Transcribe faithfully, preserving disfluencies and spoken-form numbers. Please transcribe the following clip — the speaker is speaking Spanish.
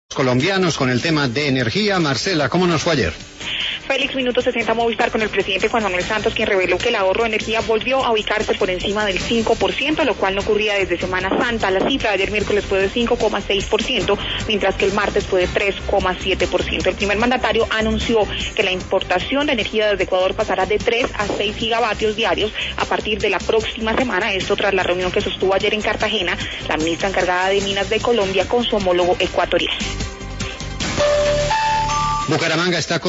Colombianos con el tema de energía. Marcela, ¿cómo nos fue ayer? Félix, minuto sesenta Movistar con el presidente Juan Manuel Santos, quien reveló que el ahorro de energía volvió a ubicarse por encima del cinco por ciento, lo cual no ocurría desde Semana Santa. La cifra de ayer miércoles fue de cinco coma seis por ciento, mientras que el martes fue de tres coma siete por ciento. El primer mandatario anunció que la importación de energía desde Ecuador pasará de tres a seis gigavatios diarios a partir de la próxima semana, esto tras la reunión que sostuvo ayer en Cartagena la ministra encargada de Minas de Colombia con su homólogo ecuatoriano. Bucaramanga está con